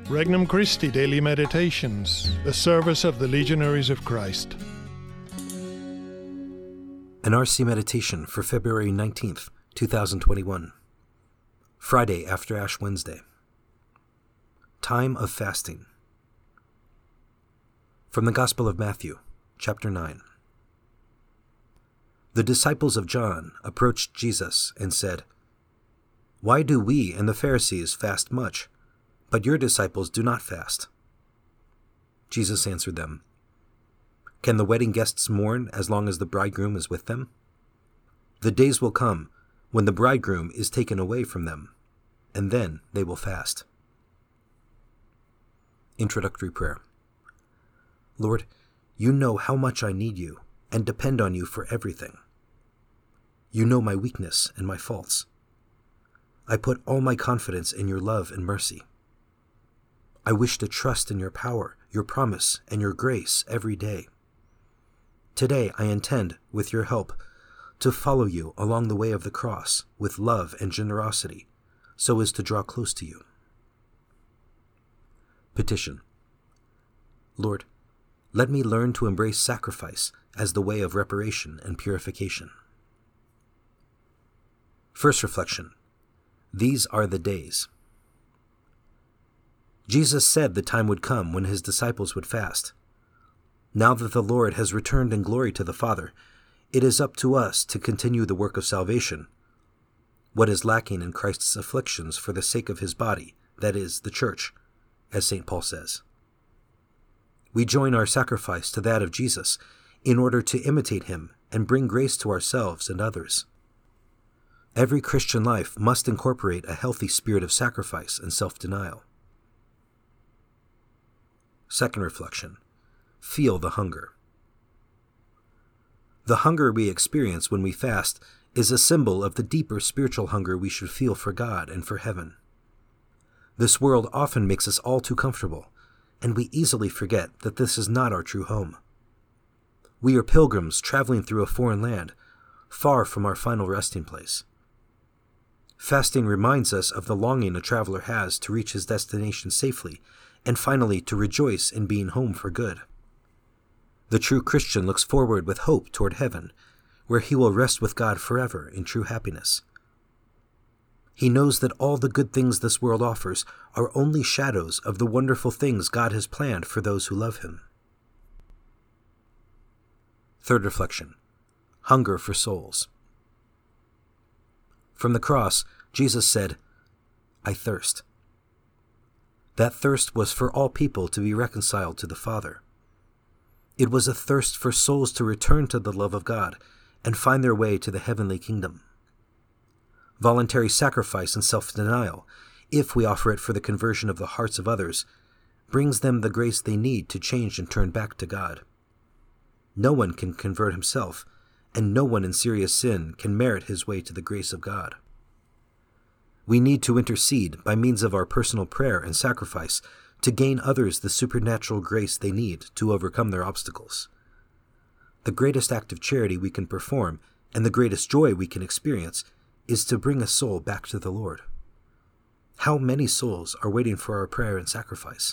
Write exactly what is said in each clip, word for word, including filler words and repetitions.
Regnum Christi Daily Meditations, the service of the Legionaries of Christ. An R C Meditation for February nineteenth, two thousand twenty-one. Friday after Ash Wednesday. Time of Fasting. From the Gospel of Matthew, chapter nine. The disciples of John approached Jesus and said, "Why do we and the Pharisees fast much, but your disciples do not fast?" Jesus answered them, "Can the wedding guests mourn as long as the bridegroom is with them? The days will come when the bridegroom is taken away from them, and then they will fast." Introductory Prayer. Lord, you know how much I need you and depend on you for everything. You know my weakness and my faults. I put all my confidence in your love and mercy. I wish to trust in your power, your promise, and your grace every day. Today I intend, with your help, to follow you along the way of the cross with love and generosity, so as to draw close to you. Petition. Lord, let me learn to embrace sacrifice as the way of reparation and purification. First reflection. These are the days. Jesus said the time would come when his disciples would fast. Now that the Lord has returned in glory to the Father, it is up to us to continue the work of salvation, what is lacking in Christ's afflictions for the sake of his body, that is, the church, as Saint Paul says. We join our sacrifice to that of Jesus in order to imitate him and bring grace to ourselves and others. Every Christian life must incorporate a healthy spirit of sacrifice and self-denial. Second reflection. Feel the hunger. The hunger we experience when we fast is a symbol of the deeper spiritual hunger we should feel for God and for heaven. This world often makes us all too comfortable, and we easily forget that this is not our true home. We are pilgrims traveling through a foreign land, far from our final resting place. Fasting reminds us of the longing a traveler has to reach his destination safely, and finally to rejoice in being home for good. The true Christian looks forward with hope toward heaven, where he will rest with God forever in true happiness. He knows that all the good things this world offers are only shadows of the wonderful things God has planned for those who love him. Third reflection. Hunger for souls. From the cross, Jesus said, "I thirst." That thirst was for all people to be reconciled to the Father. It was a thirst for souls to return to the love of God and find their way to the heavenly kingdom. Voluntary sacrifice and self-denial, if we offer it for the conversion of the hearts of others, brings them the grace they need to change and turn back to God. No one can convert himself, and no one in serious sin can merit his way to the grace of God. We need to intercede by means of our personal prayer and sacrifice to gain others the supernatural grace they need to overcome their obstacles. The greatest act of charity we can perform, and the greatest joy we can experience, is to bring a soul back to the Lord. How many souls are waiting for our prayer and sacrifice?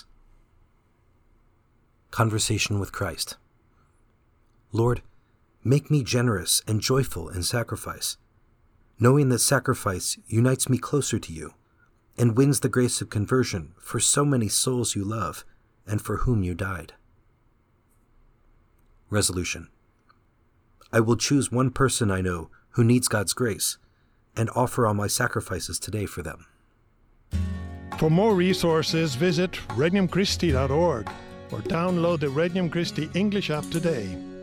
Conversation with Christ. Lord, make me generous and joyful in sacrifice, knowing that sacrifice unites me closer to you and wins the grace of conversion for so many souls you love and for whom you died. Resolution. I will choose one person I know who needs God's grace and offer all my sacrifices today for them. For more resources, visit regnum christi dot org or download the Regnum Christi English app today.